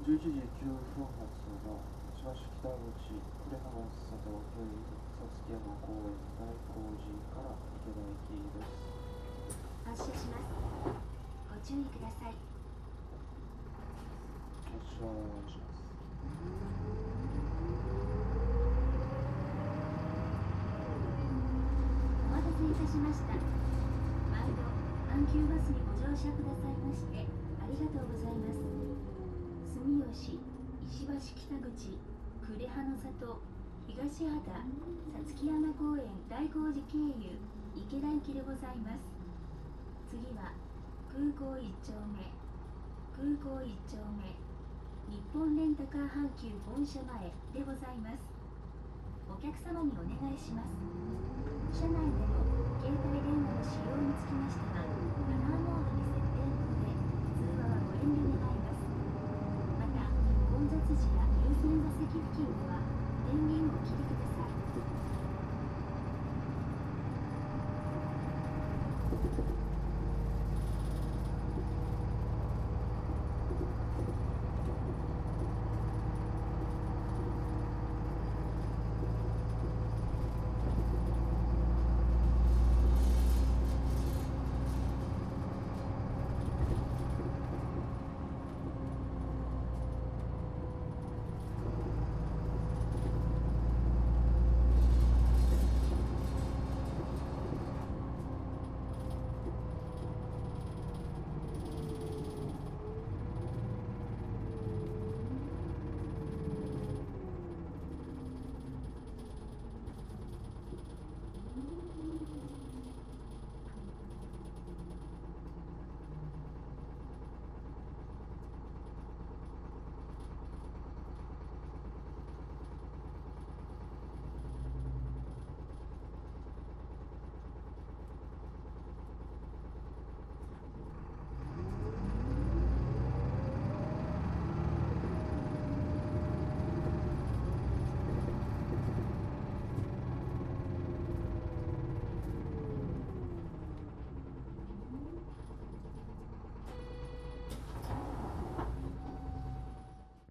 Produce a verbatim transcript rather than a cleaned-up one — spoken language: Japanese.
じゅういちじきゅうふん発の千葉市北口呉羽の里経由さつき山公園大工寺から池田駅です。 発車します。ご注意ください。 発車します。 お待たせいたしました。毎度阪急バスにご乗車くださいましてありがとうございます。住吉、石橋北口、呉羽の里、東畑、さつき山公園大工寺経由池田行きでございます。次は空港一丁目、空港一丁目、日本レンタカー阪急本社前でございます。お客様にお願いします。車内での携帯電話の使用につきましてはマナーモードに設定のので通話はご遠慮願います。また混雑時や優先座席付近では電源をお切りください。